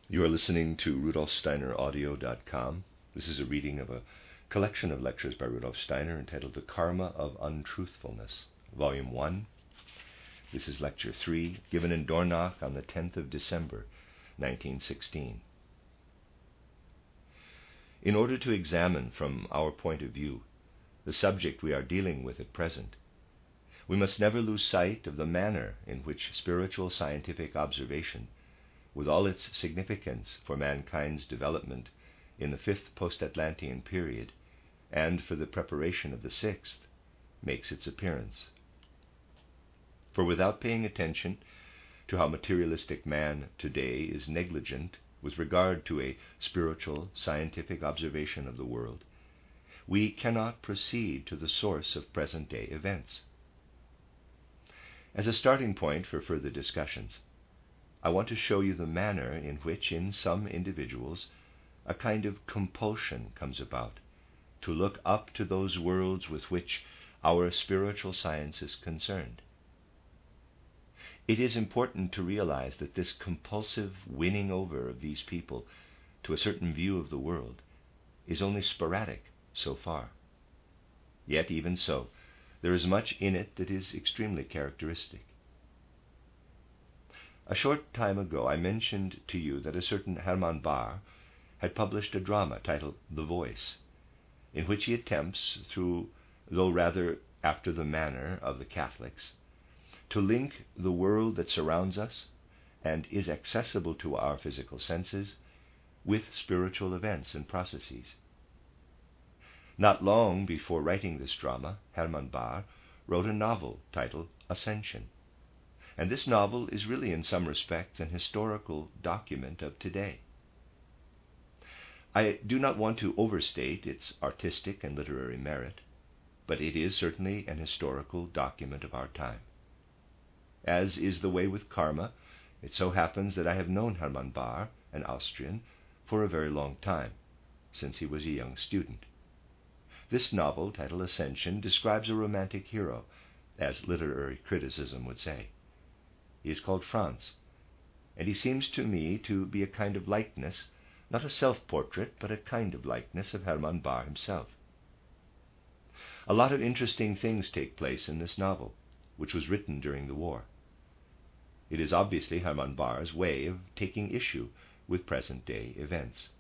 You are listening to RudolfSteinerAudio.com. This is a reading of a collection of lectures by Rudolf Steiner entitled The Karma of Untruthfulness, Volume 1. This is Lecture 3, given in Dornach on the 10th of December, 1916. In order to examine from our point of view the subject we are dealing with at present, we must never lose sight of the manner in which spiritual scientific observation, with all its significance for mankind's development in the fifth post-Atlantean period and for the preparation of the sixth, makes its appearance. For without paying attention to how materialistic man today is negligent with regard to a spiritual scientific observation of the world, we cannot proceed to the source of present-day events. As a starting point for further discussions, I want to show you the manner in which, in some individuals, a kind of compulsion comes about to look up to those worlds with which our spiritual science is concerned. It is important to realize that this compulsive winning over of these people to a certain view of the world is only sporadic so far. Yet, even so, there is much in it that is extremely characteristic. A short time ago I mentioned to you that a certain Hermann Bahr had published a drama titled The Voice, in which he attempts, though rather after the manner of the Catholics, to link the world that surrounds us and is accessible to our physical senses with spiritual events and processes. Not long before writing this drama, Hermann Bahr wrote a novel titled Ascension. And this novel is really in some respects an historical document of today. I do not want to overstate its artistic and literary merit, but it is certainly an historical document of our time. As is the way with karma, it so happens that I have known Hermann Bahr, an Austrian, for a very long time, since he was a young student. This novel, titled Ascension, describes a romantic hero, as literary criticism would say. He is called Franz, and he seems to me to be a kind of likeness, not a self-portrait, but a kind of likeness of Hermann Bahr himself. A lot of interesting things take place in this novel, which was written during the war. It is obviously Hermann Bahr's way of taking issue with present-day events.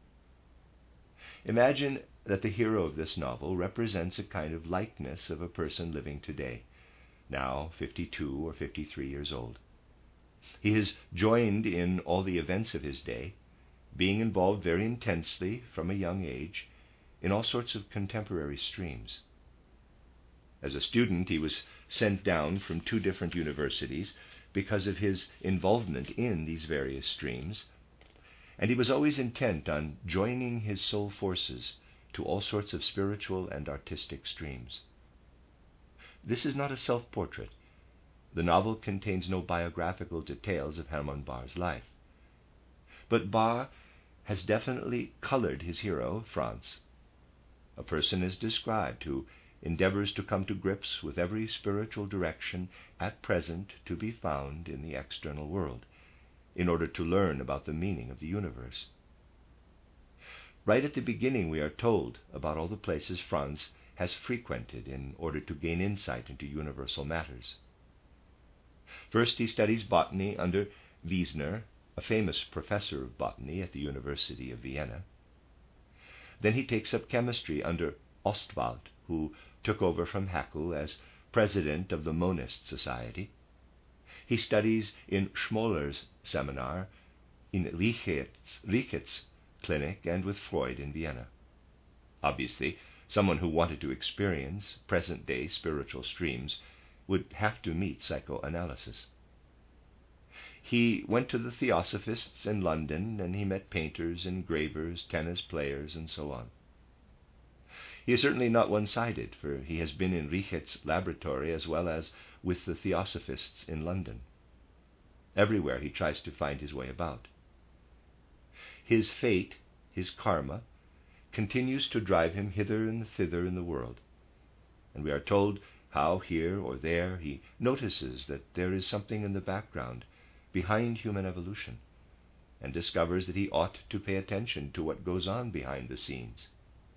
Imagine that the hero of this novel represents a kind of likeness of a person living today, now 52 or 53 years old. He has joined in all the events of his day, being involved very intensely from a young age in all sorts of contemporary streams. As a student, he was sent down from 2 different universities because of his involvement in these various streams, and he was always intent on joining his soul forces to all sorts of spiritual and artistic streams. This is not a self-portrait. The novel contains no biographical details of Hermann Bahr's life. But Bahr has definitely colored his hero, Franz. A person is described who endeavors to come to grips with every spiritual direction at present to be found in the external world, in order to learn about the meaning of the universe. Right at the beginning we are told about all the places Franz has frequented in order to gain insight into universal matters. First, he studies botany under Wiesner, a famous professor of botany at the University of Vienna. Then he takes up chemistry under Ostwald, who took over from Haeckel as president of the Monist Society. He studies in Schmoller's seminar, in Ricketts' clinic, and with Freud in Vienna. Obviously, someone who wanted to experience present-day spiritual streams would have to meet psychoanalysis. He went to the Theosophists in London, and he met painters, engravers, tennis players, and so on. He is certainly not one-sided, for he has been in Ricketts' laboratory as well as with the Theosophists in London. Everywhere he tries to find his way about. His fate, his karma, continues to drive him hither and thither in the world, and we are told how here or there he notices that there is something in the background behind human evolution, and discovers that he ought to pay attention to what goes on behind the scenes.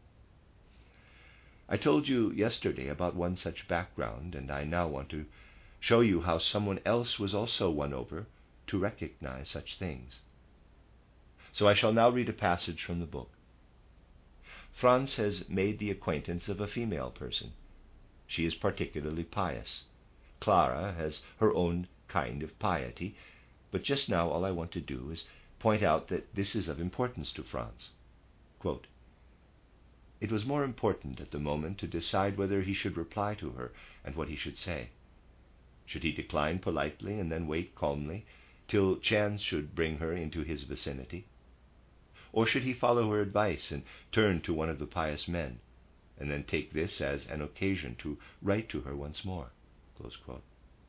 I told you yesterday about one such background, and I now want to show you how someone else was also won over to recognize such things. So I shall now read a passage from the book. Franz has made the acquaintance of a female person. She is particularly pious. Clara has her own kind of piety, but just now all I want to do is point out that this is of importance to Franz. Quote, "It was more important at the moment to decide whether he should reply to her and what he should say. Should he decline politely and then wait calmly till chance should bring her into his vicinity? Or should he follow her advice and turn to one of the pious men, and then take this as an occasion to write to her once more?" Close quote.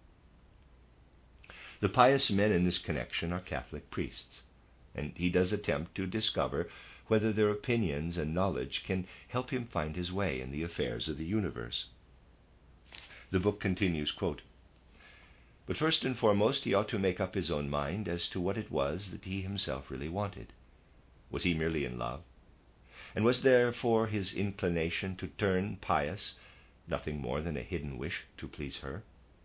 The pious men in this connection are Catholic priests, and he does attempt to discover whether their opinions and knowledge can help him find his way in the affairs of the universe. The book continues, quote, "But first and foremost he ought to make up his own mind as to what it was that he himself really wanted. Was he merely in love? And was therefore his inclination to turn pious nothing more than a hidden wish to please her?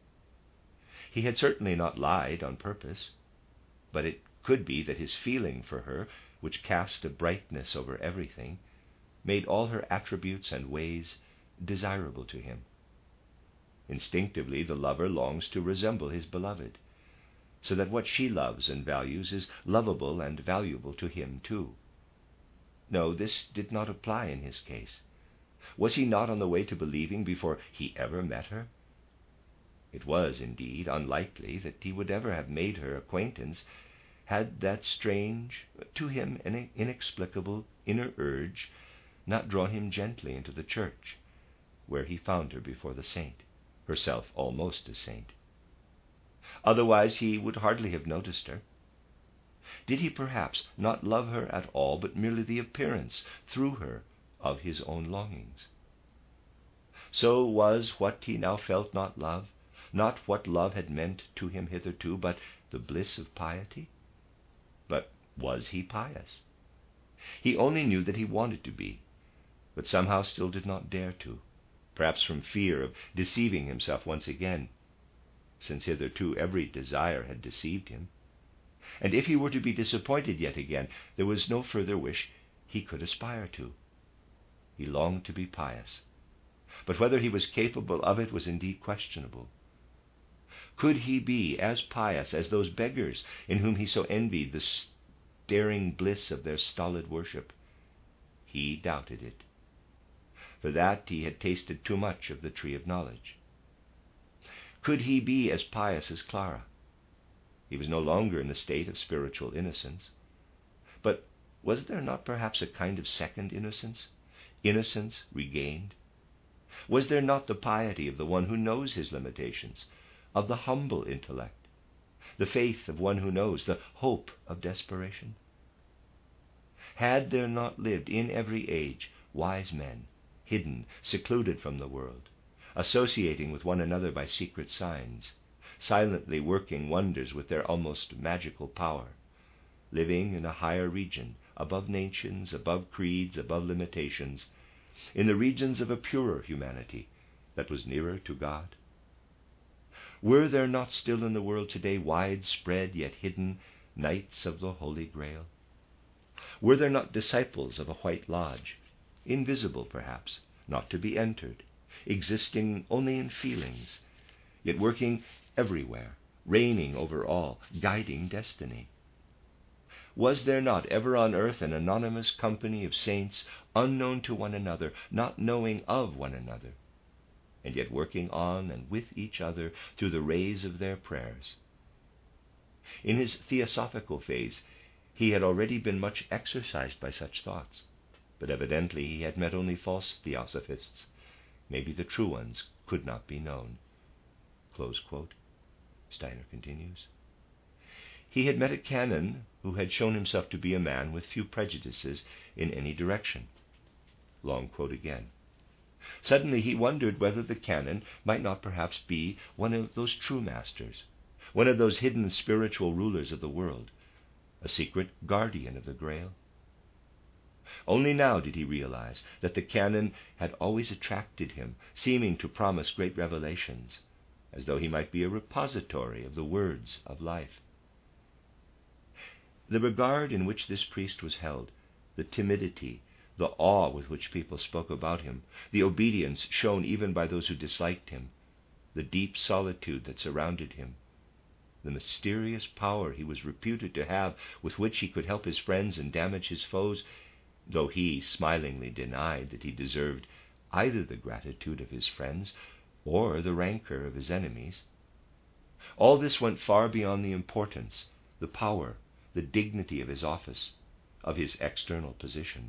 He had certainly not lied on purpose, but it could be that his feeling for her, which cast a brightness over everything, made all her attributes and ways desirable to him. Instinctively the lover longs to resemble his beloved, so that what she loves and values is lovable and valuable to him too. No, this did not apply in his case. Was he not on the way to believing before he ever met her? It was, indeed, unlikely that he would ever have made her acquaintance had that strange, to him inexplicable inner urge not drawn him gently into the church, where he found her before the saint, herself almost a saint. Otherwise he would hardly have noticed her. Did he perhaps not love her at all, but merely the appearance, through her, of his own longings? So was what he now felt not love, not what love had meant to him hitherto, but the bliss of piety? But was he pious? He only knew that he wanted to be, but somehow still did not dare to, perhaps from fear of deceiving himself once again, since hitherto every desire had deceived him. And if he were to be disappointed yet again, there was no further wish he could aspire to. He longed to be pious, but whether he was capable of it was indeed questionable. Could he be as pious as those beggars in whom he so envied the staring bliss of their stolid worship? He doubted it. For that he had tasted too much of the tree of knowledge. Could he be as pious as Clara? He was no longer in the state of spiritual innocence. But was there not perhaps a kind of second innocence regained? Was there not the piety of the one who knows his limitations, of the humble intellect, the faith of one who knows, the hope of desperation? Had there not lived in every age wise men, hidden, secluded from the world, associating with one another by secret signs, silently working wonders with their almost magical power, living in a higher region, above nations, above creeds, above limitations, in the regions of a purer humanity that was nearer to God? Were there not still in the world today widespread yet hidden Knights of the Holy Grail? Were there not disciples of a White Lodge, invisible perhaps, not to be entered, existing only in feelings, yet working everywhere, reigning over all, guiding destiny? Was there not ever on earth an anonymous company of saints, unknown to one another, not knowing of one another, and yet working on and with each other through the rays of their prayers? In his theosophical phase, he had already been much exercised by such thoughts, but evidently he had met only false theosophists. Maybe the true ones could not be known. Close quote. Steiner continues. He had met a canon who had shown himself to be a man with few prejudices in any direction. Long quote again. Suddenly he wondered whether the canon might not perhaps be one of those true masters, one of those hidden spiritual rulers of the world, a secret guardian of the Grail. Only now did he realize that the canon had always attracted him, seeming to promise great revelations, as though he might be a repository of the words of life. The regard in which this priest was held, the timidity, the awe with which people spoke about him, the obedience shown even by those who disliked him, the deep solitude that surrounded him, the mysterious power he was reputed to have with which he could help his friends and damage his foes, though he smilingly denied that he deserved either the gratitude of his friends or the rancor of his enemies. All this went far beyond the importance, the power, the dignity of his office, of his external position.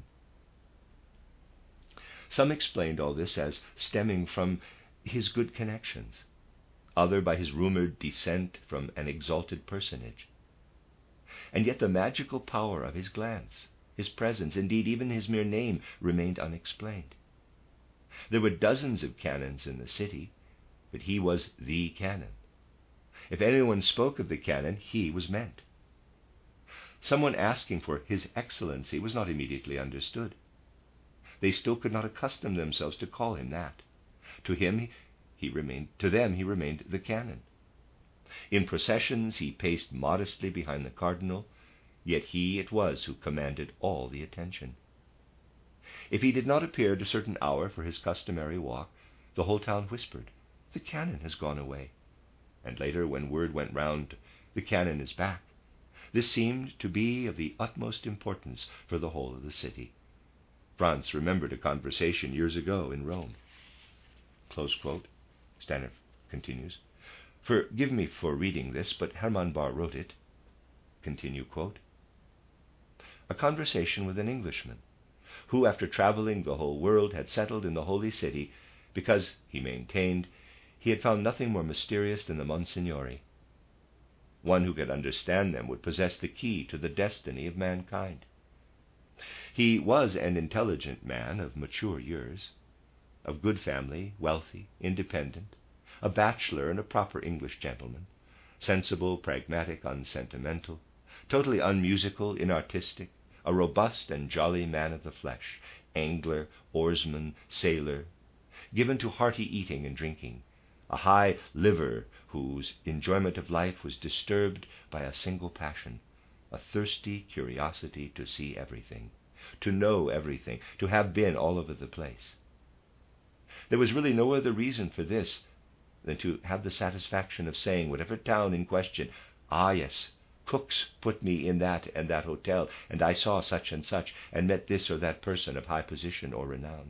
Some explained all this as stemming from his good connections, other by his rumored descent from an exalted personage. And yet the magical power of his glance, his presence, indeed even his mere name, remained unexplained. There were dozens of canons in the city, but he was the canon. If anyone spoke of the canon, he was meant. Someone asking for His Excellency was not immediately understood. They still could not accustom themselves to call him that. To them he remained the canon. In processions he paced modestly behind the cardinal, yet he it was who commanded all the attention. If he did not appear at a certain hour for his customary walk, the whole town whispered, "The canon has gone away." And later, when word went round, "The canon is back," this seemed to be of the utmost importance for the whole of the city. Franz remembered a conversation years ago in Rome. Close quote. Stannard continues, "Forgive me for reading this, but Hermann Bahr wrote it." Continue quote. A conversation with an Englishman, who, after traveling the whole world, had settled in the Holy City because, he maintained, he had found nothing more mysterious than the Monsignori. One who could understand them would possess the key to the destiny of mankind. He was an intelligent man of mature years, of good family, wealthy, independent, a bachelor and a proper English gentleman, sensible, pragmatic, unsentimental, totally unmusical, inartistic, a robust and jolly man of the flesh, angler, oarsman, sailor, given to hearty eating and drinking, a high liver whose enjoyment of life was disturbed by a single passion, a thirsty curiosity to see everything, to know everything, to have been all over the place. There was really no other reason for this than to have the satisfaction of saying, whatever town in question, "Ah, yes, Cook's put me in that and that hotel, and I saw such and such, and met this or that person of high position or renown."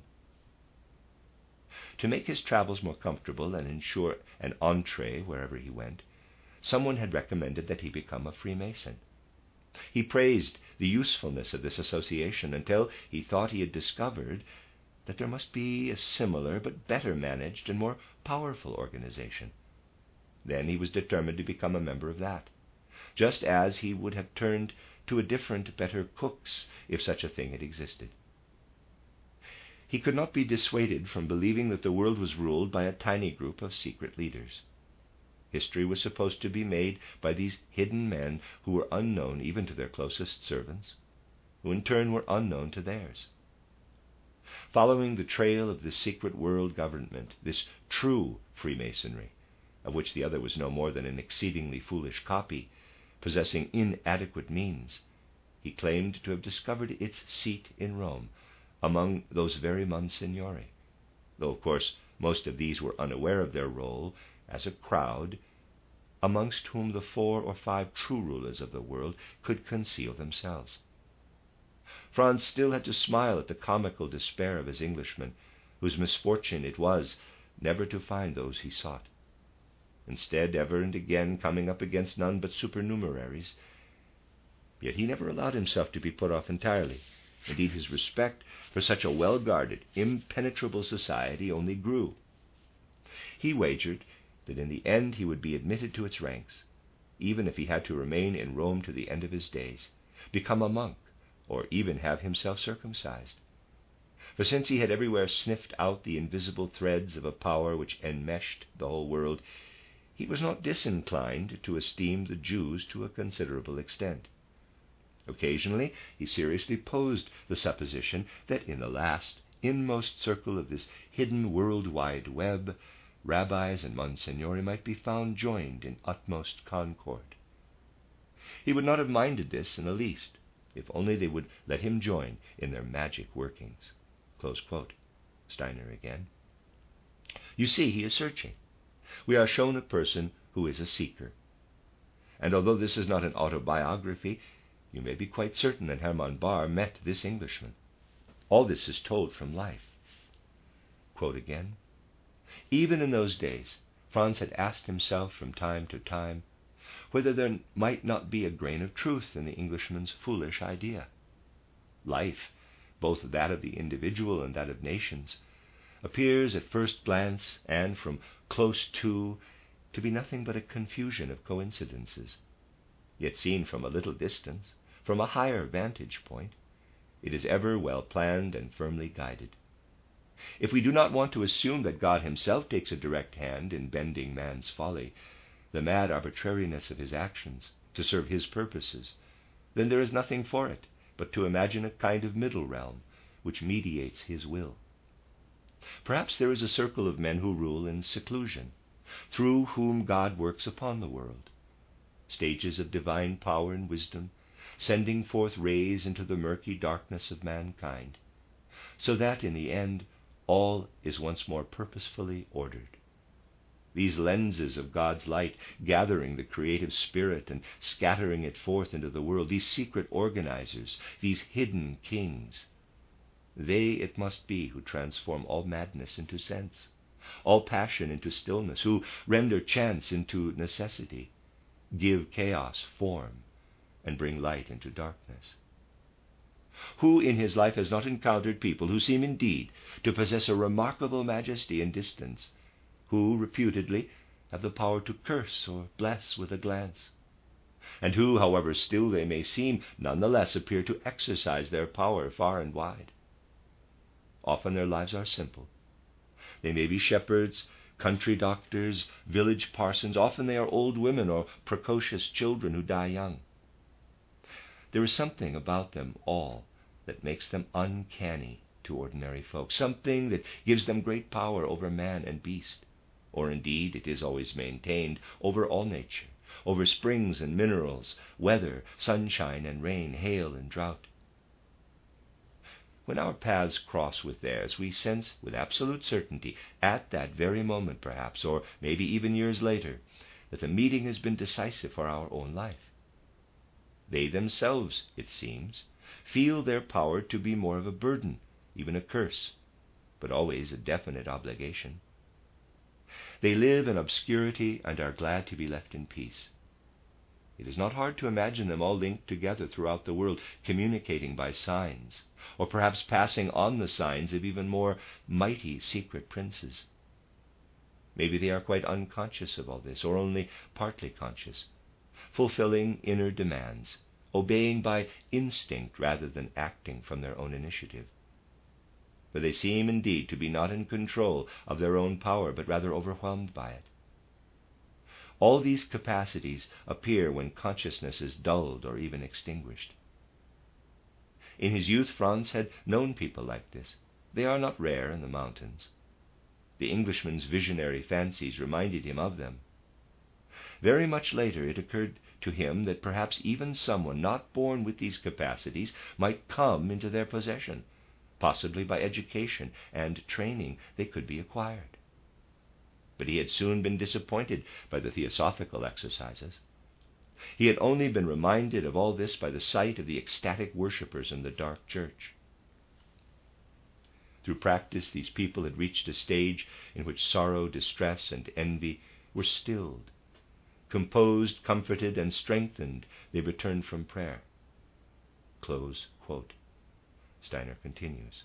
To make his travels more comfortable and ensure an entree wherever he went, someone had recommended that he become a Freemason. He praised the usefulness of this association until he thought he had discovered that there must be a similar but better managed and more powerful organization. Then he was determined to become a member of that, just as he would have turned to a different, better Cook's if such a thing had existed. He could not be dissuaded from believing that the world was ruled by a tiny group of secret leaders. History was supposed to be made by these hidden men who were unknown even to their closest servants, who in turn were unknown to theirs. Following the trail of this secret world government, this true Freemasonry, of which the other was no more than an exceedingly foolish copy, possessing inadequate means, he claimed to have discovered its seat in Rome, among those very Monsignori, though of course most of these were unaware of their role as a crowd, amongst whom the 4 or 5 true rulers of the world could conceal themselves. Franz still had to smile at the comical despair of his Englishman, whose misfortune it was never to find those he sought. Instead, ever and again coming up against none but supernumeraries. Yet he never allowed himself to be put off entirely. Indeed, his respect for such a well-guarded, impenetrable society only grew. He wagered that in the end he would be admitted to its ranks, even if he had to remain in Rome to the end of his days, become a monk, or even have himself circumcised. For since he had everywhere sniffed out the invisible threads of a power which enmeshed the whole world, he was not disinclined to esteem the Jews to a considerable extent. Occasionally, he seriously posed the supposition that in the last, inmost circle of this hidden world-wide web, rabbis and monsignori might be found joined in utmost concord. He would not have minded this in the least, if only they would let him join in their magic workings. Close quote. Steiner again. You see, he is searching. We are shown a person who is a seeker. And although this is not an autobiography, you may be quite certain that Hermann Bahr met this Englishman. All this is told from life. Quote again. Even in those days, Franz had asked himself from time to time whether there might not be a grain of truth in the Englishman's foolish idea. Life, both that of the individual and that of nations, appears at first glance and from close to be nothing but a confusion of coincidences. Yet seen from a little distance, from a higher vantage point, it is ever well planned and firmly guided. If we do not want to assume that God himself takes a direct hand in bending man's folly, the mad arbitrariness of his actions, to serve his purposes, then there is nothing for it but to imagine a kind of middle realm which mediates his will. Perhaps there is a circle of men who rule in seclusion, through whom God works upon the world, stages of divine power and wisdom, sending forth rays into the murky darkness of mankind, so that in the end all is once more purposefully ordered. These lenses of God's light, gathering the creative spirit and scattering it forth into the world, these secret organizers, these hidden kings, they it must be who transform all madness into sense, all passion into stillness, who render chance into necessity, give chaos form, and bring light into darkness. Who in his life has not encountered people who seem indeed to possess a remarkable majesty and distance, who reputedly have the power to curse or bless with a glance, and who, however still they may seem, nonetheless appear to exercise their power far and wide? Often their lives are simple. They may be shepherds, country doctors, village parsons. Often they are old women or precocious children who die young. There is something about them all that makes them uncanny to ordinary folk, something that gives them great power over man and beast, or indeed, it is always maintained, over all nature, over springs and minerals, weather, sunshine and rain, hail and drought. When our paths cross with theirs, we sense with absolute certainty, at that very moment perhaps, or maybe even years later, that the meeting has been decisive for our own life. They themselves, it seems, feel their power to be more of a burden, even a curse, but always a definite obligation. They live in obscurity and are glad to be left in peace. It is not hard to imagine them all linked together throughout the world, communicating by signs, or perhaps passing on the signs of even more mighty secret princes. Maybe they are quite unconscious of all this, or only partly conscious, fulfilling inner demands, obeying by instinct rather than acting from their own initiative. For they seem indeed to be not in control of their own power, but rather overwhelmed by it. All these capacities appear when consciousness is dulled or even extinguished. In his youth, Franz had known people like this. They are not rare in the mountains. The Englishman's visionary fancies reminded him of them. Very much later, it occurred to him that perhaps even someone not born with these capacities might come into their possession, possibly by education and training they could be acquired. But he had soon been disappointed by the theosophical exercises. He had only been reminded of all this by the sight of the ecstatic worshippers in the dark church. Through practice, these people had reached a stage in which sorrow, distress, and envy were stilled. Composed, comforted, and strengthened, they returned from prayer. Close quote. Steiner continues.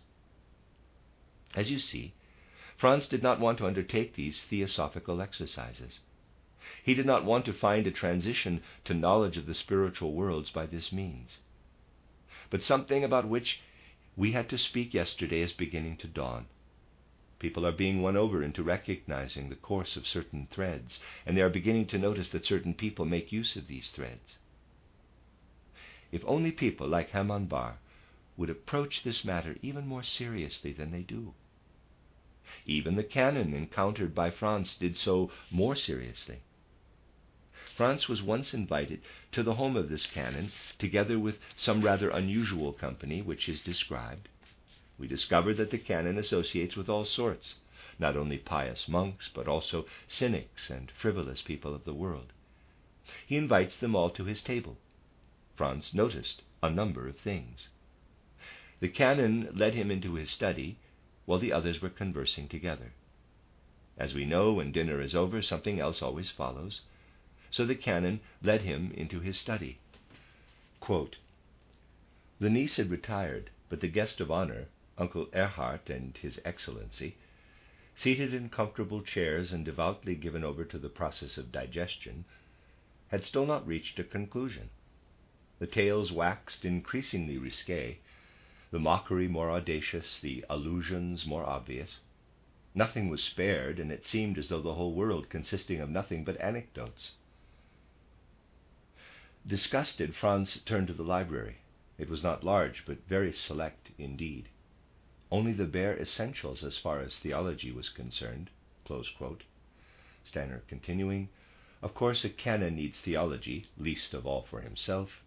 As you see, Franz did not want to undertake these theosophical exercises. He did not want to find a transition to knowledge of the spiritual worlds by this means. But something about which we had to speak yesterday is beginning to dawn. People are being won over into recognizing the course of certain threads, and they are beginning to notice that certain people make use of these threads. if only people like Haman Bar would approach this matter even more seriously than they do. Even the canon encountered by Franz did so more seriously. Franz was once invited to the home of this canon, together with some rather unusual company which is described. We discover that the canon associates with all sorts, not only pious monks, but also cynics and frivolous people of the world. He invites them all to his table. Franz noticed a number of things. The canon led him into his study, while the others were conversing together. As we know, when dinner is over, something else always follows. So the canon led him into his study. Quote, "The niece had retired, but the guest of honor, Uncle Erhard and His Excellency, seated in comfortable chairs and devoutly given over to the process of digestion, had still not reached a conclusion. The tales waxed increasingly risque, the mockery more audacious, the allusions more obvious. Nothing was spared, and it seemed as though the whole world consisting of nothing but anecdotes." Disgusted, Franz turned to the library. It was not large, but very select indeed. Only the bare essentials as far as theology was concerned. Close quote. Steiner continuing, "Of course a canon needs theology, least of all for himself."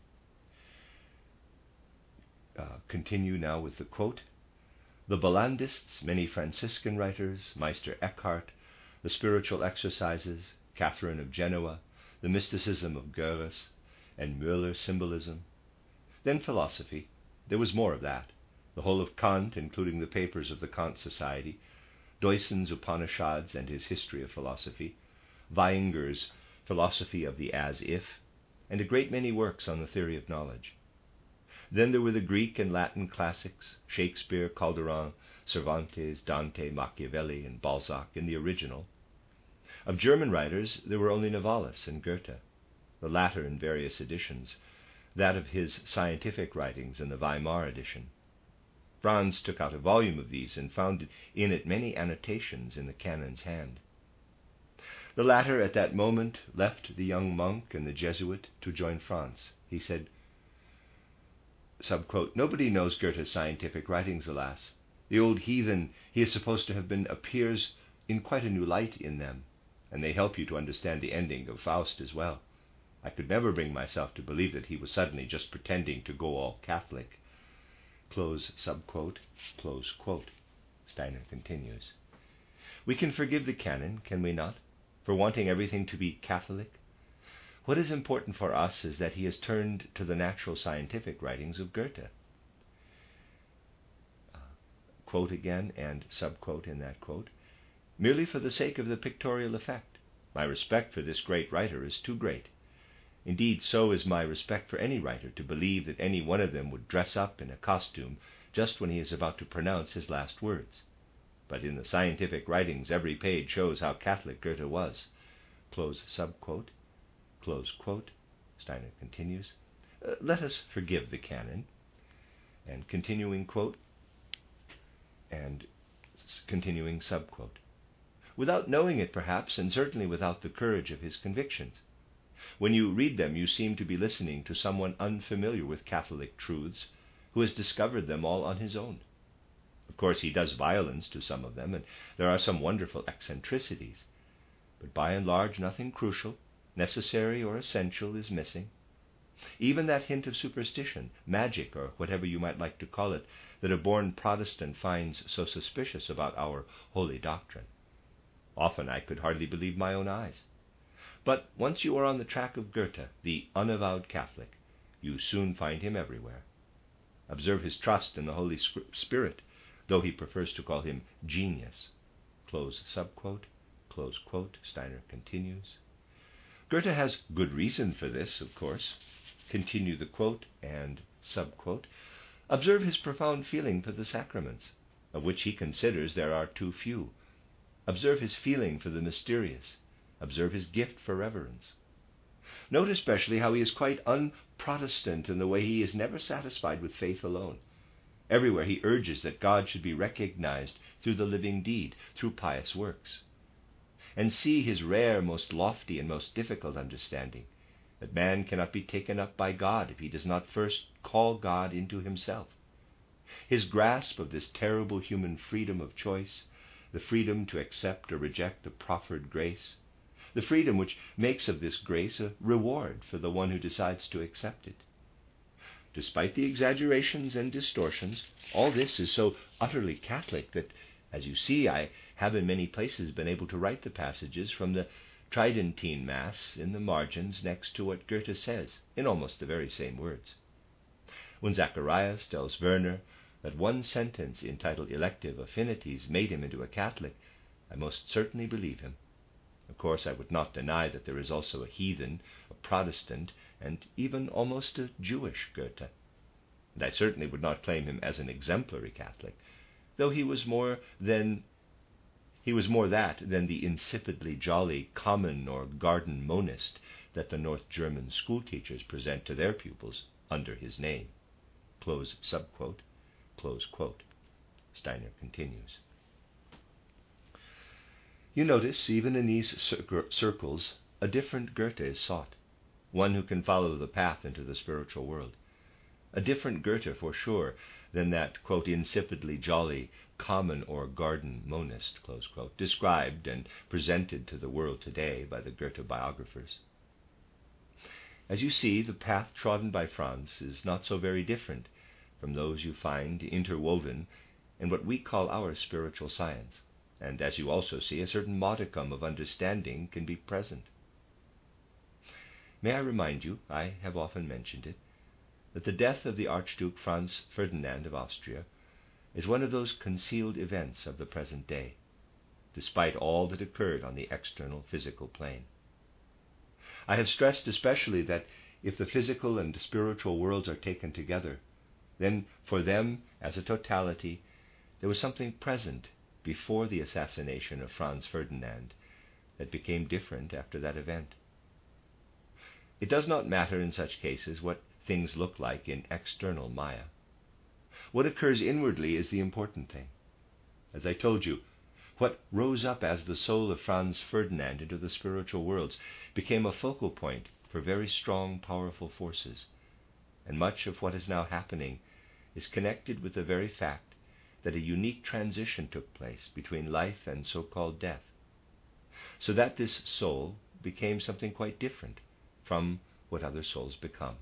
Continue now with the quote. "The Bollandists, many Franciscan writers, Meister Eckhart, the spiritual exercises, Catherine of Genoa, the mysticism of Görres, and Müller symbolism. Then philosophy. There was more of that. The whole of Kant, including the papers of the Kant Society, Deussens' Upanishads and his History of Philosophy, Weinger's Philosophy of the As-If, and a great many works on the theory of knowledge. Then there were the Greek and Latin classics, Shakespeare, Calderon, Cervantes, Dante, Machiavelli, and Balzac in the original. Of German writers, there were only Novalis and Goethe, the latter in various editions, that of his scientific writings in the Weimar edition. Franz took out a volume of these and found in it many annotations in the canon's hand. The latter at that moment left the young monk and the Jesuit to join Franz. He said, subquote, "Nobody knows Goethe's scientific writings, alas. The old heathen he is supposed to have been appears in quite a new light in them, and they help you to understand the ending of Faust as well. I could never bring myself to believe that he was suddenly just pretending to go all Catholic." Close subquote, close quote. Steiner continues. We can forgive the canon, can we not, for wanting everything to be Catholic? What is important for us is that he has turned to the natural scientific writings of Goethe. Quote again and subquote in that quote. "Merely for the sake of the pictorial effect. My respect for this great writer is too great. Indeed, so is my respect for any writer to believe that any one of them would dress up in a costume just when he is about to pronounce his last words. But in the scientific writings every page shows how Catholic Goethe was." Close subquote, close quote. Steiner continues. Let us forgive the canon. And continuing quote, and continuing subquote. Without knowing it, perhaps, and certainly without the courage of his convictions. When you read them, you seem to be listening to someone unfamiliar with Catholic truths, who has discovered them all on his own. Of course, he does violence to some of them, and there are some wonderful eccentricities. But by and large, nothing crucial, necessary, or essential is missing. Even that hint of superstition, magic, or whatever you might like to call it, that a born Protestant finds so suspicious about our holy doctrine. Often I could hardly believe my own eyes. But once you are on the track of Goethe, the unavowed Catholic, you soon find him everywhere. Observe his trust in the Holy Spirit, though he prefers to call him genius. Close subquote, close quote. Steiner continues. Goethe has good reason for this, of course. Continue the quote and subquote. Observe his profound feeling for the sacraments, of which he considers there are too few. Observe his feeling for the mysterious. Observe his gift for reverence. Note especially how he is quite un-Protestant in the way he is never satisfied with faith alone. Everywhere he urges that God should be recognized through the living deed, through pious works. And see his rare, most lofty, and most difficult understanding, that man cannot be taken up by God if he does not first call God into himself. His grasp of this terrible human freedom of choice, the freedom to accept or reject the proffered grace, the freedom which makes of this grace a reward for the one who decides to accept it. Despite the exaggerations and distortions, all this is so utterly Catholic that, as you see, I have in many places been able to write the passages from the Tridentine Mass in the margins next to what Goethe says, in almost the very same words. When Zacharias tells Werner that one sentence entitled Elective Affinities made him into a Catholic, I most certainly believe him. Of course, I would not deny that there is also a heathen, a Protestant, and even almost a Jewish Goethe. And I certainly would not claim him as an exemplary Catholic, though he was more that than the insipidly jolly common or garden monist that the North German school teachers present to their pupils under his name. Close subquote, close quote. Steiner continues. You notice, even in these circles, a different Goethe is sought, one who can follow the path into the spiritual world. A different Goethe, for sure, than that, quote, insipidly jolly common or garden monist, close quote, described and presented to the world today by the Goethe biographers. As you see, the path trodden by Franz is not so very different from those you find interwoven in what we call our spiritual science, and as you also see, a certain modicum of understanding can be present. May I remind you, I have often mentioned it, that the death of the Archduke Franz Ferdinand of Austria is one of those concealed events of the present day, despite all that occurred on the external physical plane. I have stressed especially that if the physical and spiritual worlds are taken together, then for them, as a totality, there was something present before the assassination of Franz Ferdinand that became different after that event. It does not matter in such cases what things look like in external Maya. What occurs inwardly is the important thing. As I told you, what rose up as the soul of Franz Ferdinand into the spiritual worlds became a focal point for very strong, powerful forces, and much of what is now happening is connected with the very fact that a unique transition took place between life and so-called death, so that this soul became something quite different from what other souls become.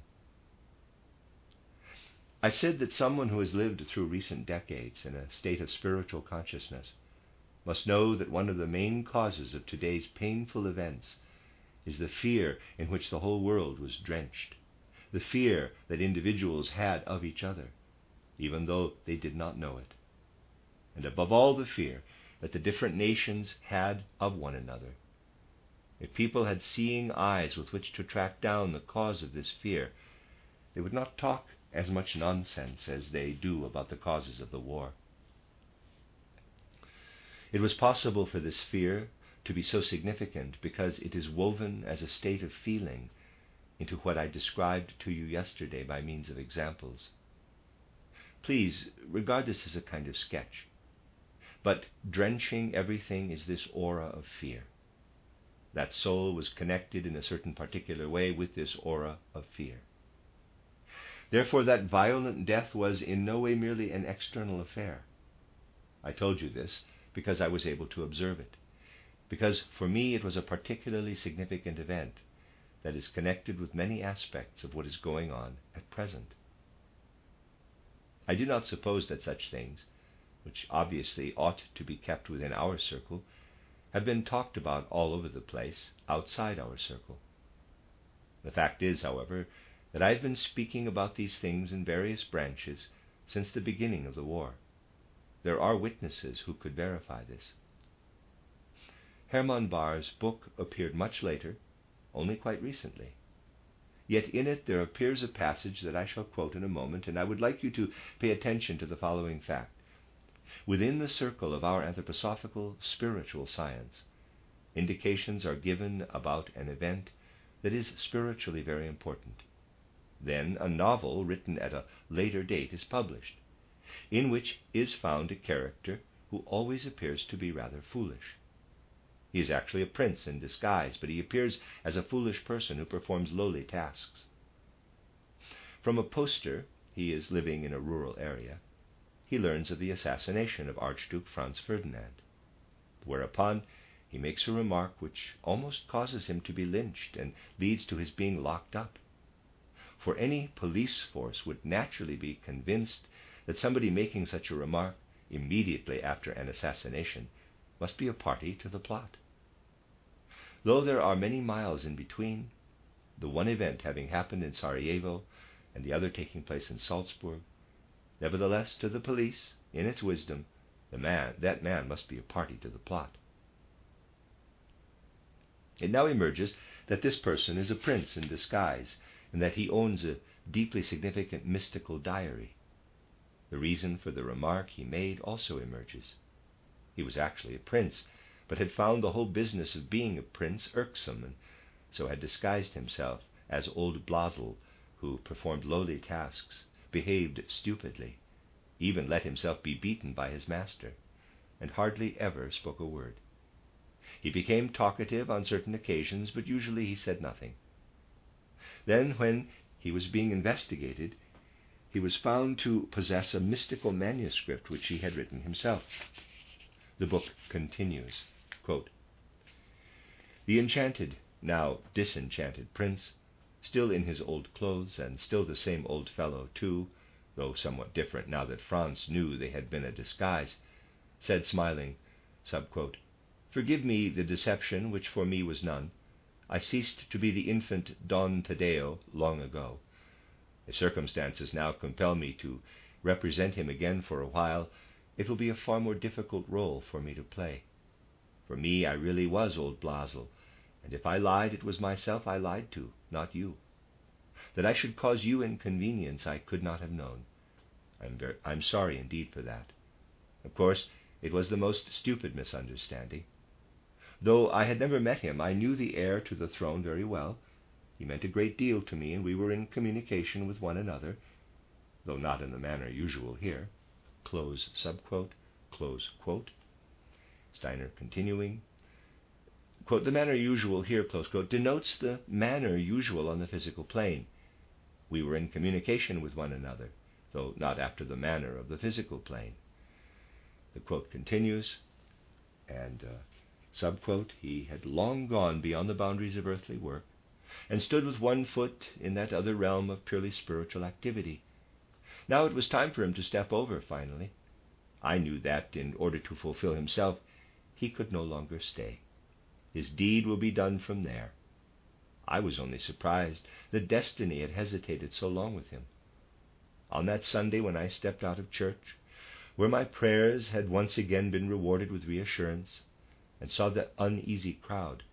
I said that someone who has lived through recent decades in a state of spiritual consciousness must know that one of the main causes of today's painful events is the fear in which the whole world was drenched, the fear that individuals had of each other, even though they did not know it, and above all the fear that the different nations had of one another. If people had seeing eyes with which to track down the cause of this fear, they would not talk as much nonsense as they do about the causes of the war. It was possible for this fear to be so significant because it is woven as a state of feeling into what I described to you yesterday by means of examples. Please regard this as a kind of sketch. But drenching everything is this aura of fear. That soul was connected in a certain particular way with this aura of fear. Therefore, that violent death was in no way merely an external affair. I told you this because I was able to observe it, because for me it was a particularly significant event that is connected with many aspects of what is going on at present. I do not suppose that such things, which obviously ought to be kept within our circle, have been talked about all over the place outside our circle. The fact is, however, that I have been speaking about these things in various branches since the beginning of the war. There are witnesses who could verify this. Hermann Bahr's book appeared much later, only quite recently. Yet in it there appears a passage that I shall quote in a moment, and I would like you to pay attention to the following fact. Within the circle of our anthroposophical spiritual science, indications are given about an event that is spiritually very important. Then a novel written at a later date is published, in which is found a character who always appears to be rather foolish. He is actually a prince in disguise, but he appears as a foolish person who performs lowly tasks. From a poster, he is living in a rural area, he learns of the assassination of Archduke Franz Ferdinand, whereupon he makes a remark which almost causes him to be lynched and leads to his being locked up. For any police force would naturally be convinced that somebody making such a remark immediately after an assassination must be a party to the plot. Though there are many miles in between, the one event having happened in Sarajevo and the other taking place in Salzburg, nevertheless, to the police, in its wisdom, that man must be a party to the plot. It now emerges that this person is a prince in disguise, and that he owns a deeply significant mystical diary. The reason for the remark he made also emerges. He was actually a prince, but had found the whole business of being a prince irksome, and so had disguised himself as old Blasel, who performed lowly tasks, behaved stupidly, even let himself be beaten by his master, and hardly ever spoke a word. He became talkative on certain occasions, but usually he said nothing. Then, when he was being investigated, he was found to possess a mystical manuscript which he had written himself. The book continues, quote, "The enchanted, now disenchanted prince, still in his old clothes, and still the same old fellow too, though somewhat different now that Franz knew they had been a disguise, said smiling, subquote, 'Forgive me the deception which for me was none. I ceased to be the infant Don Taddeo long ago. If circumstances now compel me to represent him again for a while, it will be a far more difficult role for me to play. For me, I really was old Blasel, and if I lied, it was myself I lied to, not you. That I should cause you inconvenience I could not have known. I'm sorry indeed for that. Of course, it was the most stupid misunderstanding. Though I had never met him, I knew the heir to the throne very well. He meant a great deal to me, and we were in communication with one another, though not in the manner usual here.' Close subquote, close quote. Steiner continuing, quote, 'The manner usual here,' close quote, denotes the manner usual on the physical plane. We were in communication with one another, though not after the manner of the physical plane.' The quote continues, and subquote, 'He had long gone beyond the boundaries of earthly work, and stood with one foot in that other realm of purely spiritual activity. Now it was time for him to step over, finally. I knew that, in order to fulfill himself, he could no longer stay. His deed will be done from there. I was only surprised that destiny had hesitated so long with him. On that Sunday when I stepped out of church, where my prayers had once again been rewarded with reassurance, and saw the uneasy crowd,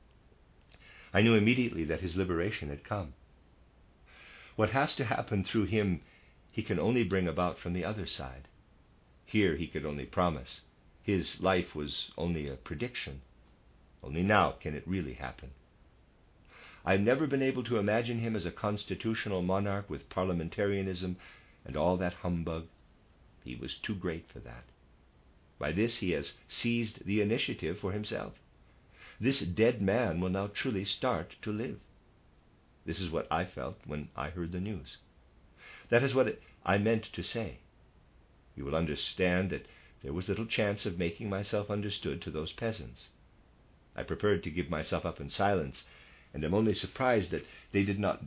I knew immediately that his liberation had come. What has to happen through him, he can only bring about from the other side. Here he could only promise. His life was only a prediction. Only now can it really happen. I have never been able to imagine him as a constitutional monarch with parliamentarianism and all that humbug. He was too great for that. By this he has seized the initiative for himself. This dead man will now truly start to live. This is what I felt when I heard the news. That is what I meant to say. You will understand that there was little chance of making myself understood to those peasants. I preferred to give myself up in silence, and am only surprised that they did not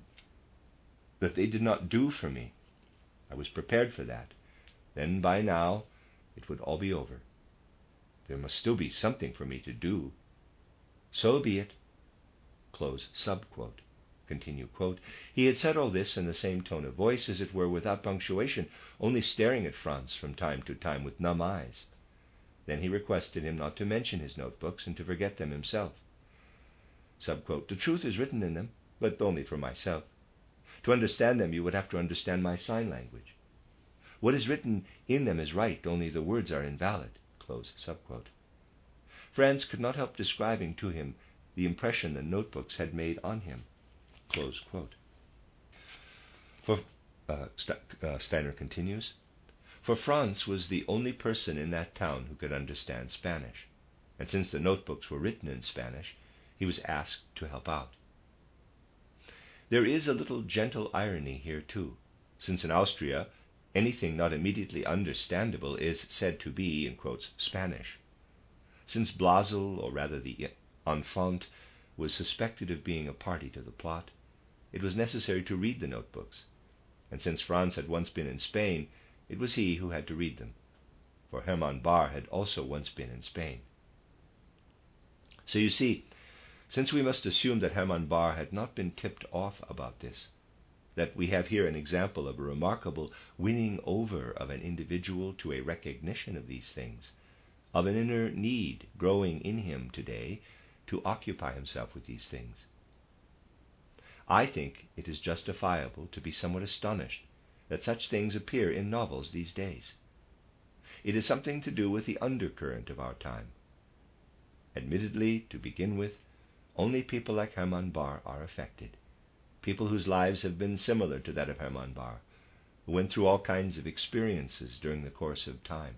do for me. I was prepared for that. Then by now it would all be over. There must still be something for me to do. So be it. Close subquote. Continue quote. He had said all this in the same tone of voice, as it were without punctuation, only staring at Franz from time to time with numb eyes. Then he requested him not to mention his notebooks and to forget them himself. Subquote. The truth is written in them, but only for myself. To understand them, you would have to understand my sign language. What is written in them is right, only the words are invalid. Close subquote. Franz could not help describing to him the impression the notebooks had made on him. Close quote. Steiner continues, for Franz was the only person in that town who could understand Spanish. and since the notebooks were written in Spanish, he was asked to help out. There is a little gentle irony here too, since in Austria, anything not immediately understandable is said to be, in quotes, Spanish. Since Blasel, or rather the Enfant, was suspected of being a party to the plot, it was necessary to read the notebooks, and since Franz had once been in Spain, it was he who had to read them, for Hermann Bahr had also once been in Spain. So you see, since we must assume that Hermann Bahr had not been tipped off about this, that we have here an example of a remarkable winning over of an individual to a recognition of these things, of an inner need growing in him today to occupy himself with these things. I think it is justifiable to be somewhat astonished that such things appear in novels these days. It is something to do with the undercurrent of our time. Admittedly, to begin with, only people like Hermann Bahr are affected, people whose lives have been similar to that of Hermann Bahr, who went through all kinds of experiences during the course of time.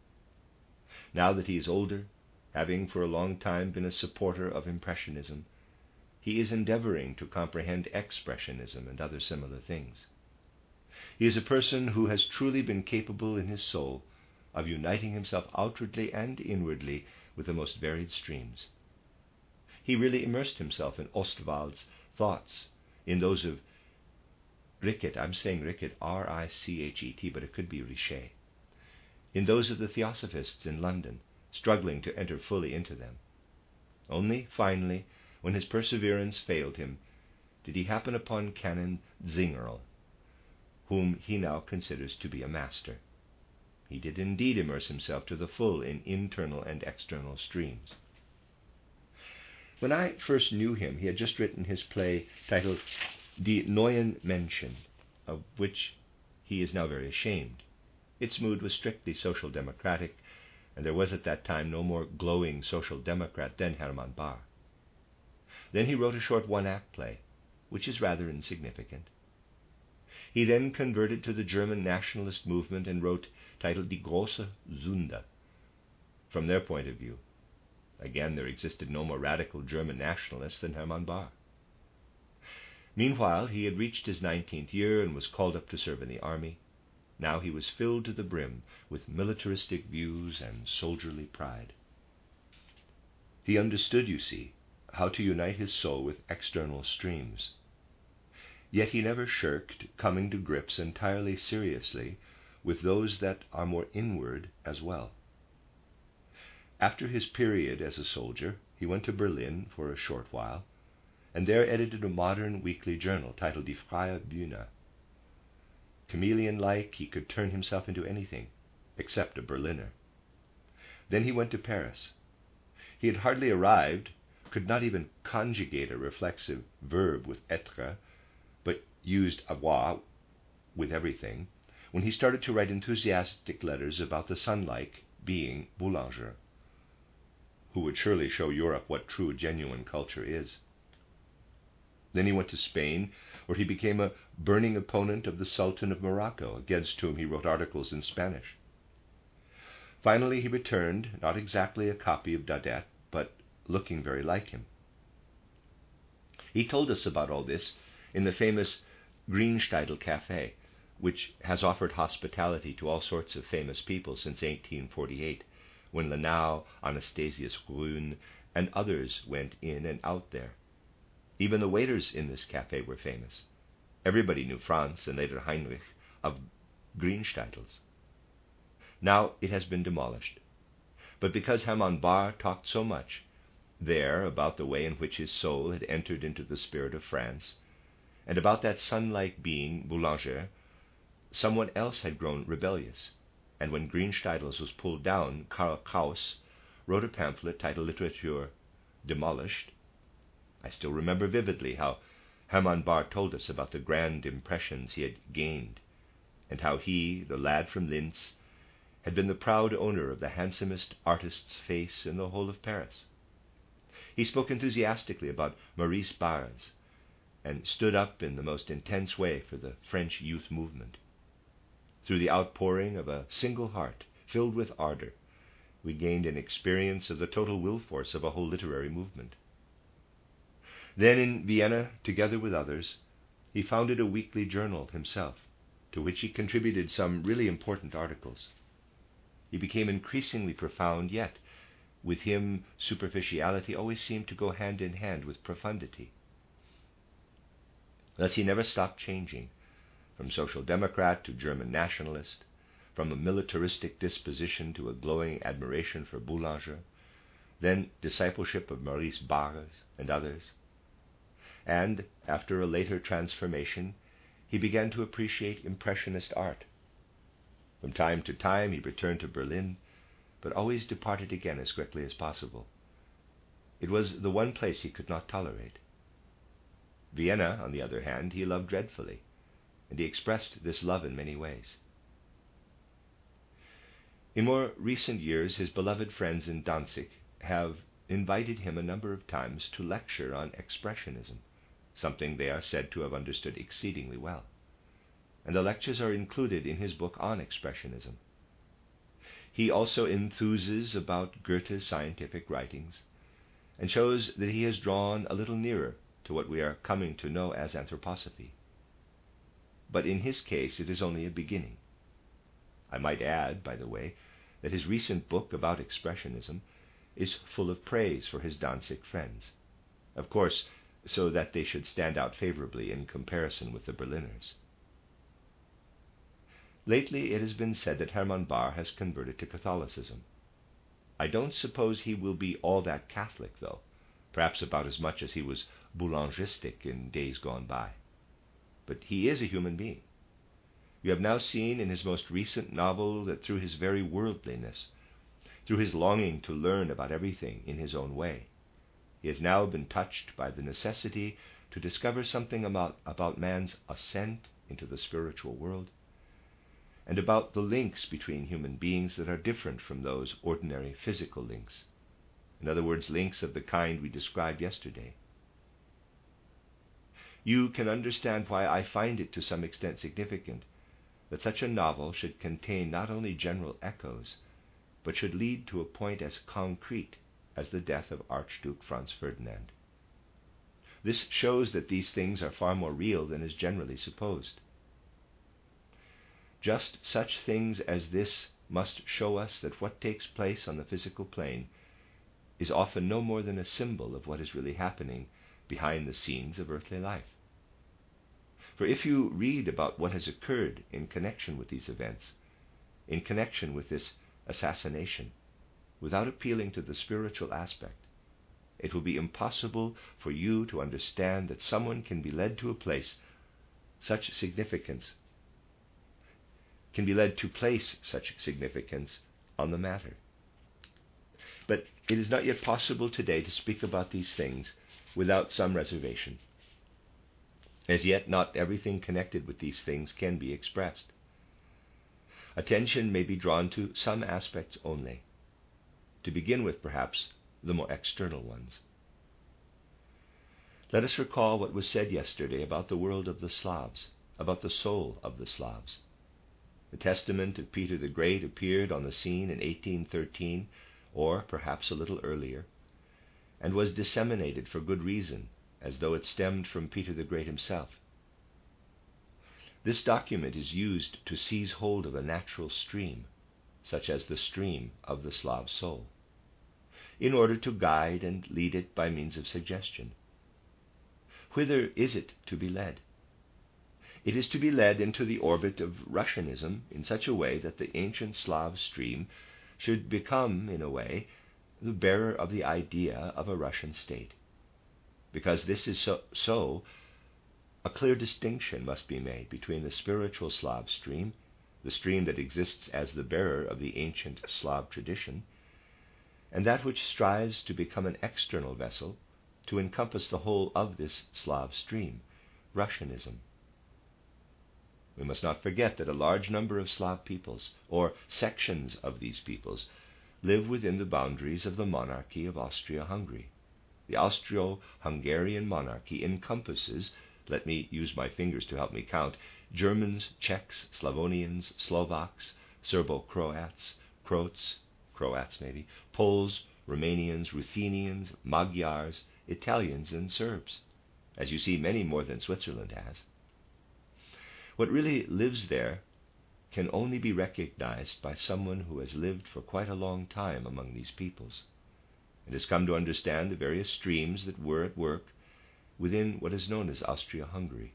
Now that he is older, having for a long time been a supporter of Impressionism, he is endeavoring to comprehend Expressionism and other similar things. He is a person who has truly been capable in his soul of uniting himself outwardly and inwardly with the most varied streams. He really immersed himself in Ostwald's thoughts, in those of Rickett, I'm saying Rickett, R-I-C-H-E-T, but it could be Richer, in those of the Theosophists in London, struggling to enter fully into them. Only, finally, when his perseverance failed him, did he happen upon Canon Zingerl, whom he now considers to be a master. He did indeed immerse himself to the full in internal and external streams. When I first knew him, he had just written his play titled Die Neuen Menschen, of which he is now very ashamed. Its mood was strictly social democratic, and there was at that time no more glowing social democrat than Hermann Bahr. Then he wrote a short one-act play, which is rather insignificant. He then converted to the German nationalist movement and wrote titled Die Große Sünde. From their point of view, again, there existed no more radical German nationalist than Hermann Bahr. Meanwhile, he had reached his 19th year and was called up to serve in the army. Now he was filled to the brim with militaristic views and soldierly pride. He understood, you see, how to unite his soul with external streams. Yet he never shirked coming to grips entirely seriously with those that are more inward as well. After his period as a soldier, he went to Berlin for a short while, and there edited a modern weekly journal titled Die Freie Bühne. Chameleon-like, he could turn himself into anything, except a Berliner. Then he went to Paris. He had hardly arrived, could not even conjugate a reflexive verb with être, but used avoir with everything, when he started to write enthusiastic letters about the sun-like being Boulanger, who would surely show Europe what true, genuine culture is. Then he went to Spain, where he became a burning opponent of the Sultan of Morocco, against whom he wrote articles in Spanish. Finally he returned, not exactly a copy of Daudet, but looking very like him. He told us about all this in the famous Greensteidl Café, which has offered hospitality to all sorts of famous people since 1848, when Lenau, Anastasius Grün, and others went in and out there. Even the waiters in this café were famous. Everybody knew Franz and later Heinrich of Greensteidl's. Now it has been demolished. But because Hermann Bahr talked so much there about the way in which his soul had entered into the spirit of France, and about that sun-like being, Boulanger, someone else had grown rebellious, and when Greensteidl's was pulled down, Karl Kraus wrote a pamphlet titled Literature Demolished. I still remember vividly how Hermann Bahr told us about the grand impressions he had gained, and how he, the lad from Linz, had been the proud owner of the handsomest artist's face in the whole of Paris. He spoke enthusiastically about Maurice Barres, and stood up in the most intense way for the French youth movement. Through the outpouring of a single heart, filled with ardor, we gained an experience of the total will force of a whole literary movement. Then in Vienna, together with others, he founded a weekly journal himself, to which he contributed some really important articles. He became increasingly profound, yet with him superficiality always seemed to go hand in hand with profundity. Thus he never stopped changing, from social democrat to German nationalist, from a militaristic disposition to a glowing admiration for Boulanger, then discipleship of Maurice Barres and others. And, after a later transformation, he began to appreciate Impressionist art. From time to time he returned to Berlin, but always departed again as quickly as possible. It was the one place he could not tolerate. Vienna, on the other hand, he loved dreadfully, and he expressed this love in many ways. In more recent years, his beloved friends in Danzig have invited him a number of times to lecture on Expressionism, something they are said to have understood exceedingly well. And the lectures are included in his book on Expressionism. He also enthuses about Goethe's scientific writings, and shows that he has drawn a little nearer to what we are coming to know as anthroposophy. But in his case, it is only a beginning. I might add, by the way, that his recent book about Expressionism is full of praise for his Danzig friends, of course, so that they should stand out favorably in comparison with the Berliners. Lately it has been said that Hermann Bahr has converted to Catholicism. I don't suppose he will be all that Catholic, though, perhaps about as much as he was Boulangistic in days gone by. But he is a human being. You have now seen in his most recent novel that through his very worldliness, through his longing to learn about everything in his own way, he has now been touched by the necessity to discover something about man's ascent into the spiritual world, and about the links between human beings that are different from those ordinary physical links. In other words, links of the kind we described yesterday. You can understand why I find it to some extent significant that such a novel should contain not only general echoes, but should lead to a point as concrete as the death of Archduke Franz Ferdinand. This shows that these things are far more real than is generally supposed. Just such things as this must show us that what takes place on the physical plane is often no more than a symbol of what is really happening behind the scenes of earthly life. For if you read about what has occurred in connection with these events, in connection with this assassination, without appealing to the spiritual aspect, it will be impossible for you to understand that someone can be led to place such significance on the matter. But it is not yet possible today to speak about these things without some reservation. As yet, not everything connected with these things can be expressed. Attention may be drawn to some aspects only, to begin with, perhaps, the more external ones. Let us recall what was said yesterday about the world of the Slavs, about the soul of the Slavs. The testament of Peter the Great appeared on the scene in 1813, or perhaps a little earlier, and was disseminated for good reason, as though it stemmed from Peter the Great himself. This document is used to seize hold of a natural stream, such as the stream of the Slav soul, in order to guide and lead it by means of suggestion. Whither is it to be led? It is to be led into the orbit of Russianism in such a way that the ancient Slav stream should become, in a way, the bearer of the idea of a Russian state. Because this is so, a clear distinction must be made between the spiritual Slav stream, the stream that exists as the bearer of the ancient Slav tradition, and that which strives to become an external vessel to encompass the whole of this Slav stream, Russianism. We must not forget that a large number of Slav peoples, or sections of these peoples, live within the boundaries of the monarchy of Austria-Hungary. The Austro-Hungarian monarchy encompasses, let me use my fingers to help me count, Germans, Czechs, Slavonians, Slovaks, Serbo-Croats, Croats, Croats maybe, Poles, Romanians, Ruthenians, Magyars, Italians, and Serbs, as you see many more than Switzerland has. What really lives there can only be recognized by someone who has lived for quite a long time among these peoples, and has come to understand the various streams that were at work within what is known as Austria-Hungary.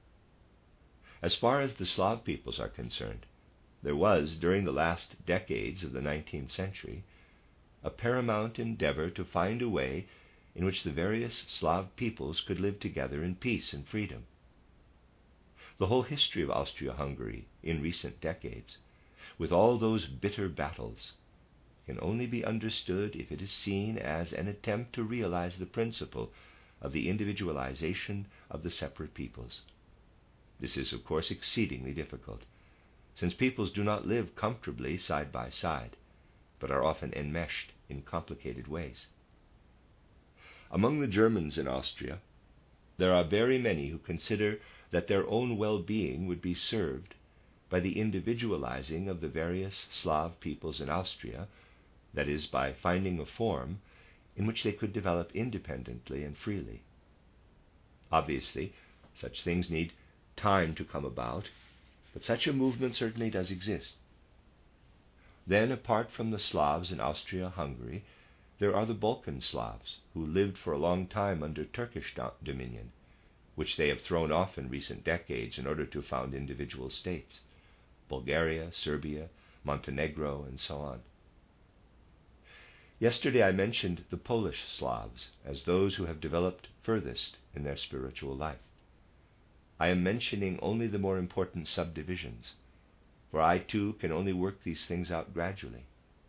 As far as the Slav peoples are concerned, there was, during the last decades of the 19th century, a paramount endeavor to find a way in which the various Slav peoples could live together in peace and freedom. The whole history of Austria-Hungary in recent decades, with all those bitter battles, can only be understood if it is seen as an attempt to realize the principle of the individualization of the separate peoples. This is, of course, exceedingly difficult, since peoples do not live comfortably side by side, but are often enmeshed in complicated ways. Among the Germans in Austria, there are very many who consider that their own well-being would be served by the individualizing of the various Slav peoples in Austria, that is, by finding a form in which they could develop independently and freely. Obviously, such things need time to come about, but such a movement certainly does exist. Then, apart from the Slavs in Austria-Hungary, there are the Balkan Slavs, who lived for a long time under Turkish dominion, which they have thrown off in recent decades in order to found individual states: Bulgaria, Serbia, Montenegro, and so on. Yesterday I mentioned the Polish Slavs as those who have developed furthest in their spiritual life. I am mentioning only the more important subdivisions, for I too can only work these things out gradually.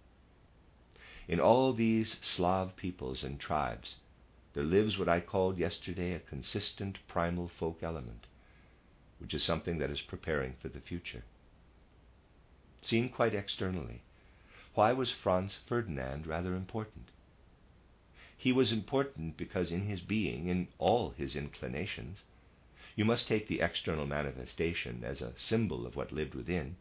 In all these Slav peoples and tribes, there lives what I called yesterday a consistent primal folk element, which is something that is preparing for the future. Seen quite externally, why was Franz Ferdinand rather important? He was important because in his being, in all his inclinations, you must take the external manifestation as a symbol of what lived within.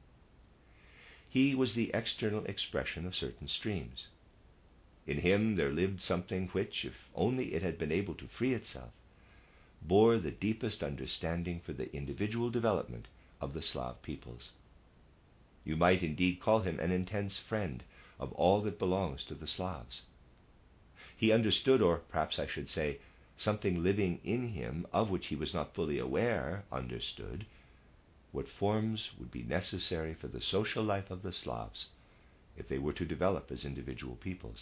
He was the external expression of certain streams. In him there lived something which, if only it had been able to free itself, bore the deepest understanding for the individual development of the Slav peoples. You might indeed call him an intense friend of all that belongs to the Slavs. He understood, or perhaps I should say, something living in him of which he was not fully aware understood, what forms would be necessary for the social life of the Slavs if they were to develop as individual peoples.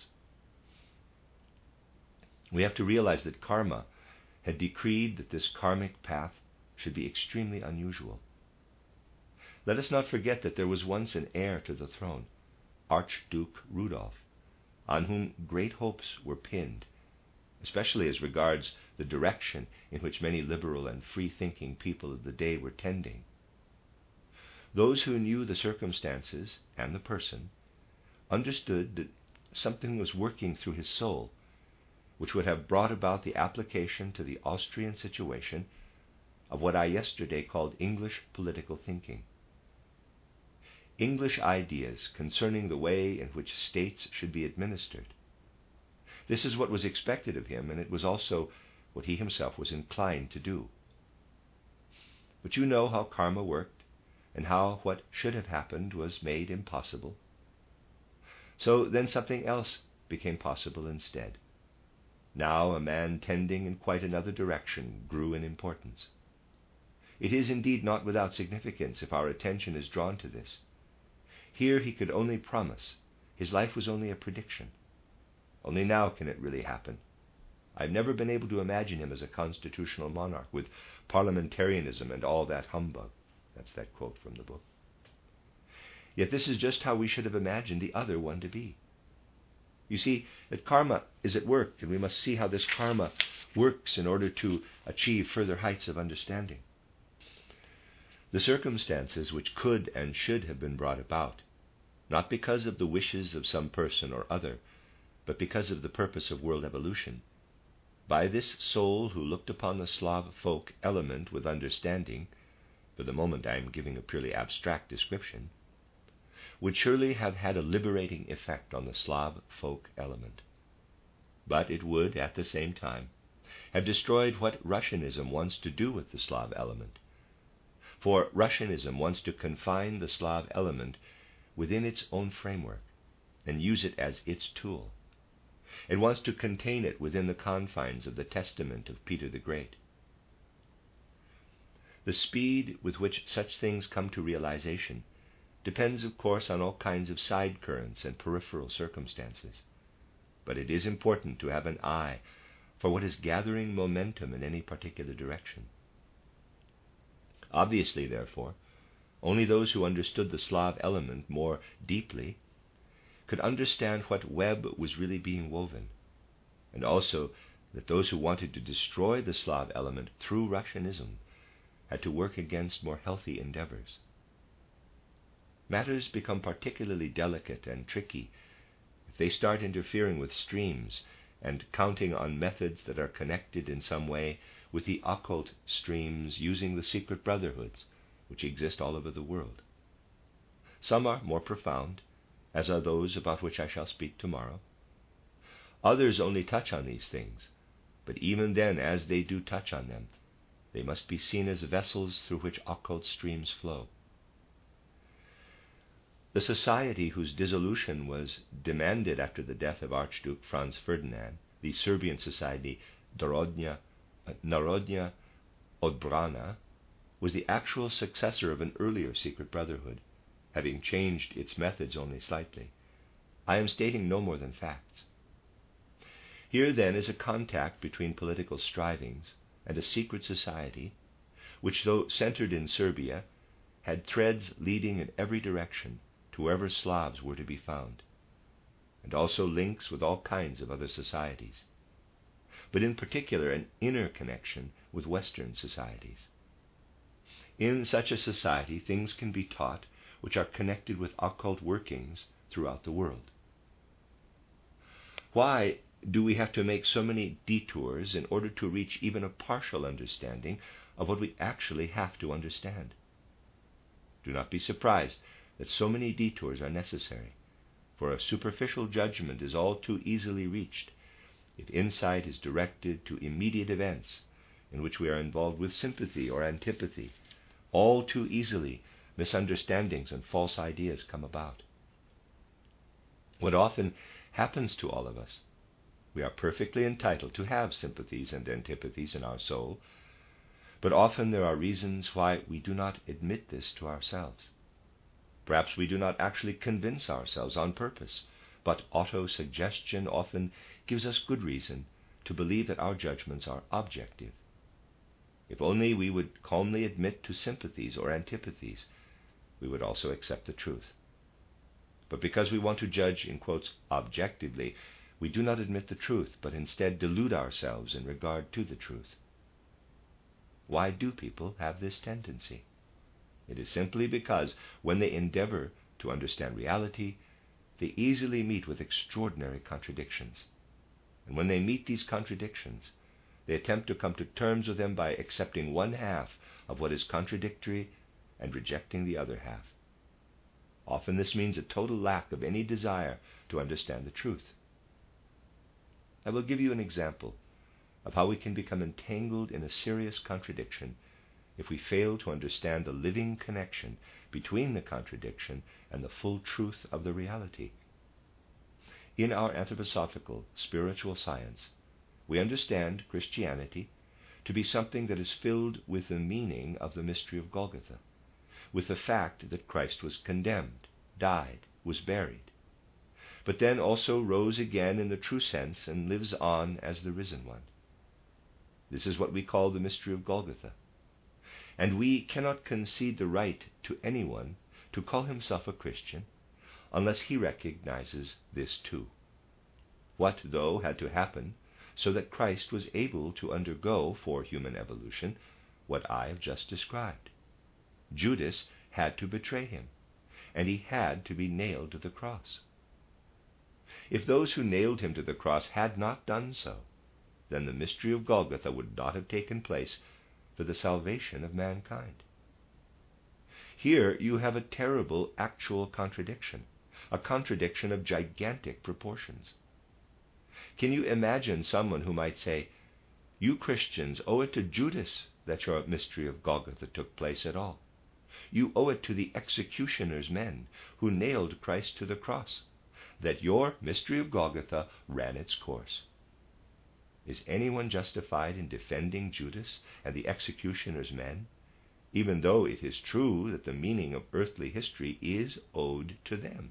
We have to realize that karma had decreed that this karmic path should be extremely unusual. Let us not forget that there was once an heir to the throne, Archduke Rudolf, on whom great hopes were pinned, especially as regards the direction in which many liberal and free-thinking people of the day were tending. Those who knew the circumstances and the person understood that something was working through his soul, which would have brought about the application to the Austrian situation of what I yesterday called English political thinking. English ideas concerning the way in which states should be administered. This is what was expected of him, and it was also what he himself was inclined to do. But you know how karma worked, and how what should have happened was made impossible. So then something else became possible instead. Now a man tending in quite another direction grew in importance. It is indeed not without significance if our attention is drawn to this. Here he could only promise. His life was only a prediction. Only now can it really happen. I've never been able to imagine him as a constitutional monarch with parliamentarianism and all that humbug. That's that quote from the book. Yet this is just how we should have imagined the other one to be. You see that karma is at work, and we must see how this karma works in order to achieve further heights of understanding. The circumstances which could and should have been brought about, not because of the wishes of some person or other, but because of the purpose of world evolution, by this soul who looked upon the Slav folk element with understanding, for the moment I am giving a purely abstract description, would surely have had a liberating effect on the Slav folk element. But it would, at the same time, have destroyed what Russianism wants to do with the Slav element. For Russianism wants to confine the Slav element within its own framework and use it as its tool. It wants to contain it within the confines of the testament of Peter the Great. The speed with which such things come to realization depends, of course, on all kinds of side currents and peripheral circumstances. But it is important to have an eye for what is gathering momentum in any particular direction. Obviously, therefore, only those who understood the Slav element more deeply could understand what web was really being woven, and also that those who wanted to destroy the Slav element through Russianism had to work against more healthy endeavors. Matters become particularly delicate and tricky if they start interfering with streams and counting on methods that are connected in some way with the occult streams using the secret brotherhoods which exist all over the world. Some are more profound, as are those about which I shall speak tomorrow. Others only touch on these things, but even then, as they do touch on them, they must be seen as vessels through which occult streams flow. The society whose dissolution was demanded after the death of Archduke Franz Ferdinand, the Serbian society Narodna Odbrana, was the actual successor of an earlier secret brotherhood, having changed its methods only slightly. I am stating no more than facts. Here, then, is a contact between political strivings and a secret society, which, though centered in Serbia, had threads leading in every direction to wherever Slavs were to be found, and also links with all kinds of other societies, but in particular an inner connection with Western societies. In such a society, things can be taught which are connected with occult workings throughout the world. Why do we have to make so many detours in order to reach even a partial understanding of what we actually have to understand? Do not be surprised that so many detours are necessary, for a superficial judgment is all too easily reached if insight is directed to immediate events in which we are involved with sympathy or antipathy. All too easily misunderstandings and false ideas come about. What often happens to all of us, we are perfectly entitled to have sympathies and antipathies in our soul, but often there are reasons why we do not admit this to ourselves. Perhaps we do not actually convince ourselves on purpose, but auto-suggestion often gives us good reason to believe that our judgments are objective. If only we would calmly admit to sympathies or antipathies, we would also accept the truth. But because we want to judge, in quotes, objectively, we do not admit the truth, but instead delude ourselves in regard to the truth. Why do people have this tendency? It is simply because when they endeavor to understand reality, they easily meet with extraordinary contradictions. And when they meet these contradictions, they attempt to come to terms with them by accepting one half of what is contradictory and rejecting the other half. Often this means a total lack of any desire to understand the truth. I will give you an example of how we can become entangled in a serious contradiction if we fail to understand the living connection between the contradiction and the full truth of the reality. In our anthroposophical spiritual science, we understand Christianity to be something that is filled with the meaning of the mystery of Golgotha, with the fact that Christ was condemned, died, was buried, but then also rose again in the true sense and lives on as the risen one. This is what we call the mystery of Golgotha, and we cannot concede the right to anyone to call himself a Christian unless he recognizes this too. What, though, had to happen so that Christ was able to undergo for human evolution what I have just described? Judas had to betray him, and he had to be nailed to the cross. If those who nailed him to the cross had not done so, then the mystery of Golgotha would not have taken place for the salvation of mankind. Here you have a terrible actual contradiction, a contradiction of gigantic proportions. Can you imagine someone who might say, you Christians owe it to Judas that your mystery of Golgotha took place at all. You owe it to the executioner's men who nailed Christ to the cross that your mystery of Golgotha ran its course. Is anyone justified in defending Judas and the executioner's men, even though it is true that the meaning of earthly history is owed to them?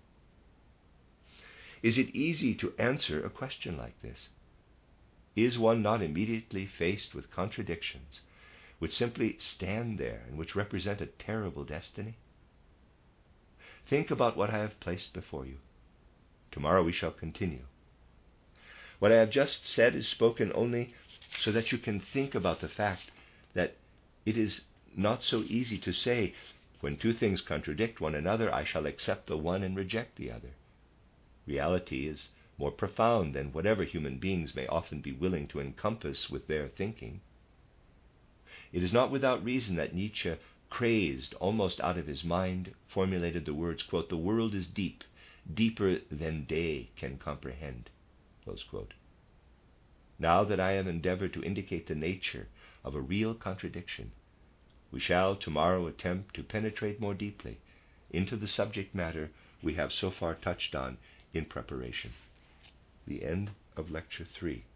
Is it easy to answer a question like this? Is one not immediately faced with contradictions which simply stand there and which represent a terrible destiny? Think about what I have placed before you. Tomorrow we shall continue. What I have just said is spoken only so that you can think about the fact that it is not so easy to say, when two things contradict one another, I shall accept the one and reject the other. Reality is more profound than whatever human beings may often be willing to encompass with their thinking. It is not without reason that Nietzsche, crazed almost out of his mind, formulated the words, quote, "The world is deep, deeper than day can comprehend." Close quote. Now that I have endeavored to indicate the nature of a real contradiction, we shall tomorrow attempt to penetrate more deeply into the subject matter we have so far touched on in preparation. The end of Lecture 3.